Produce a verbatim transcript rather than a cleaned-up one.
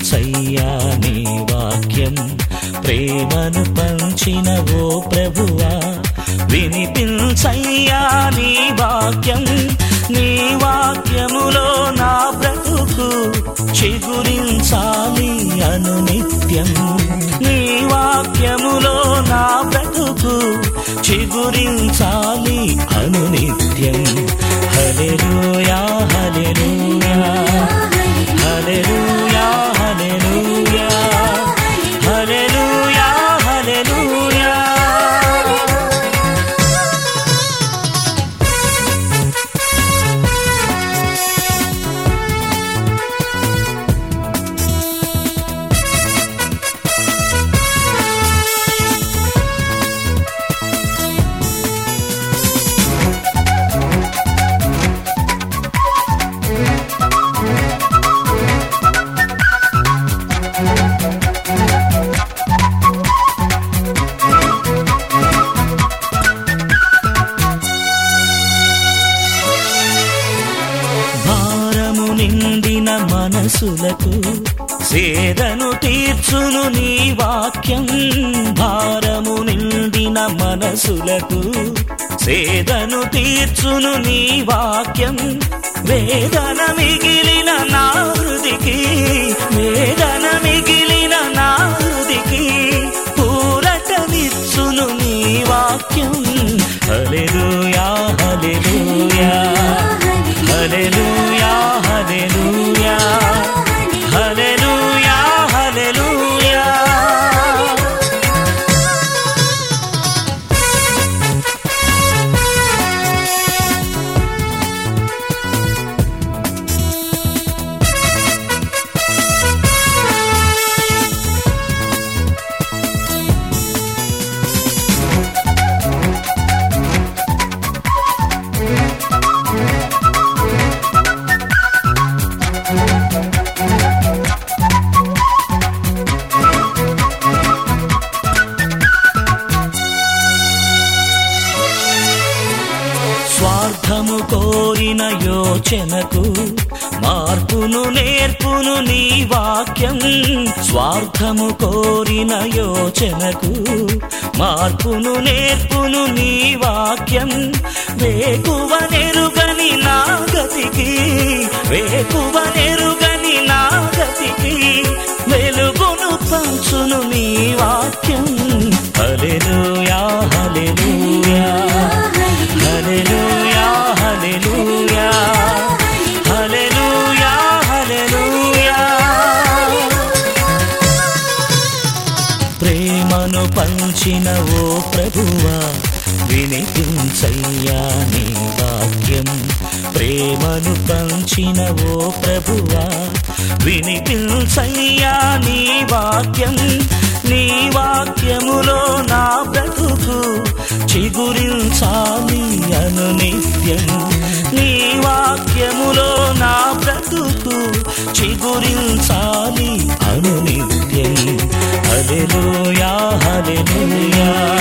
వినిపించయ్యా నీ వాక్యం ప్రేమను పంచిన ఓ ప్రభువా వినిపించయ్యా నీ వాక్యం నీ వాక్యములో నా బ్రతుకు చిగురించాలి అనునిత్యం నీ వాక్యములో నా బ్రతుకు చిగురించాలి అనునిత్యం హల్లెలూయా హల్లెలూయా హల్లెలూయా హల్లెలూయా హల్లెలూయా హల్లెలూయా నిండిన మనసులకు సేదను తీర్చును నీ వాక్యం భారము నిండిన మనసులకు సేదను తీర్చును నీ వాక్యం వేదన మిగిలిన నా హృదికి వేదన మిగిలిన నా హృదికి పూరటనిచ్చును నీ వాక్యం హల్లెలూయా హల్లెలూయా హల్లెలూయా హల్లెలూయా హల్లెలూయా హల్లెలూయా స్వార్థము కోరిన యోచనకు మార్పును నేర్పును నీ వాక్యం స్వార్థము కోరిన యోచనకు మార్పును నేర్పును నీ వాక్యం వేకువ నెరుగని నా గతికి వేకువ నెరుగని నా గతికి వెలుగును పంచును నీ వాక్యం హల్లెలూయా హల్లెలూయా హల్లెలూయా హల్లెలూయా హల్లెలూయా హల్లెలూయా ప్రేమను పంచిన ఓ ప్రభువా వినిపించయ్యా నీ వాక్యం ప్రేమను పంచిన ఓ ప్రభువా వినిపించయ్యా నీ వాక్యం నీ వాక్యములో నా బ్రతుకు చిగురించాలి అనునిత్యం నీ వాక్యములో నా బ్రతుకు చిగురించాలి అనునిత్యం హల్లెలూయా హల్లెలూయా